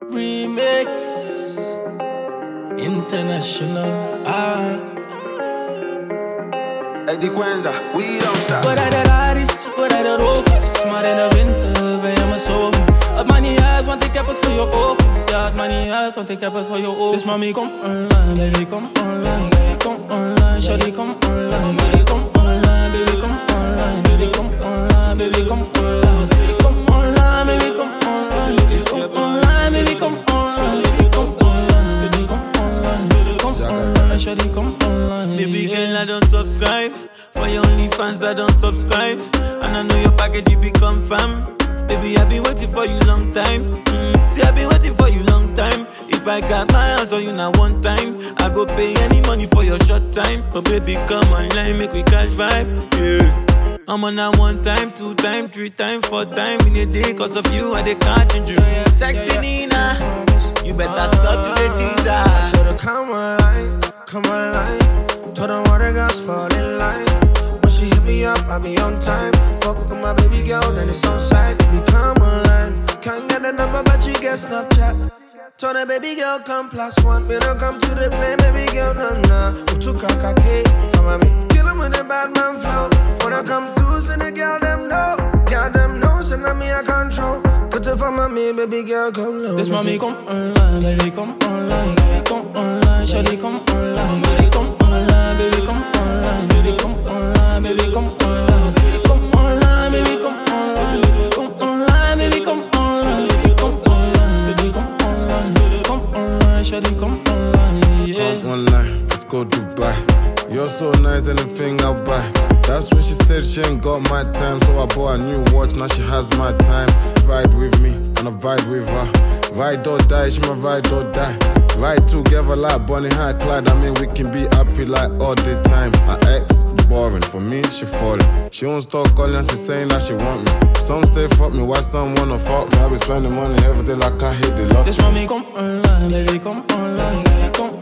Remix International. Eddie Quenza, we don't stop. Wat uit de radies, wat uit de rovers. Maar in de winter ben je me zomer. Het maakt niet uit, want ik heb het voor je over. Ja, het maakt niet uit, want ik heb het voor je over. Dus mami, kom online, baby, kom online. Kom online, shawty, kom online. Baby, kom online, baby, kom online. Baby, kom online, baby, kom online. Kom online, baby, kom online. Kom online, baby, kom online. Kom online, baby, kom online. Kom online, shawty, kom online. Baby girl, I don't subscribe. For your OnlyFans, I don't subscribe. And I know your package, you become fam. Baby, I've been waiting for you long time. See, I've been waiting for you long time. If I got my hands on you now one time, I go pay any money for your short time. But baby, come online, make we catch vibe. Yeah. I'm on that 1 time, 2 time, 3 time, 4 time in a day. Cause of you, I dey catch injury. Sexy Nina, you better stop to the teaser. Told her come online. Told her all the girls fall in line. When she hit me up, I be on time. Fuck with my baby girl, then it's on site. Baby, come online. Can't get the number, but she get Snapchat. Told her baby girl come +1. We don't come to the play, baby girl, nah. Who took her kake from me? Kill him with a bad man flow. When I come through, so the girl them know. Girl them know, so now me I control. Cut it from me, baby girl, come low. Dus mami, kom online, baby, kom online. Kom online, shawty, kom online. Baby, kom online, baby, kom online. Baby, kom online, baby, kom online. Kom online, baby, kom online. Kom online, baby, kom online. Kom online, baby, kom online. Kom online, shawty, kom online. Yeah. Come online, let's go Dubai. You're so nice, anything I'll buy. That's when she said she ain't got my time. So I bought a new watch, now she has my time. Vibe with me, and I vibe with her. Ride or die, she my ride or die. Ride together like Bonnie and Clyde. I mean, we can be happy like all the time. Her ex, boring, for me, she falling. She won't stop calling, she saying that she want me. Some say fuck me, why some wanna fuck me? I be spending money every day like I hit the lottery. Dus mami, kom online, baby, kom online. Kom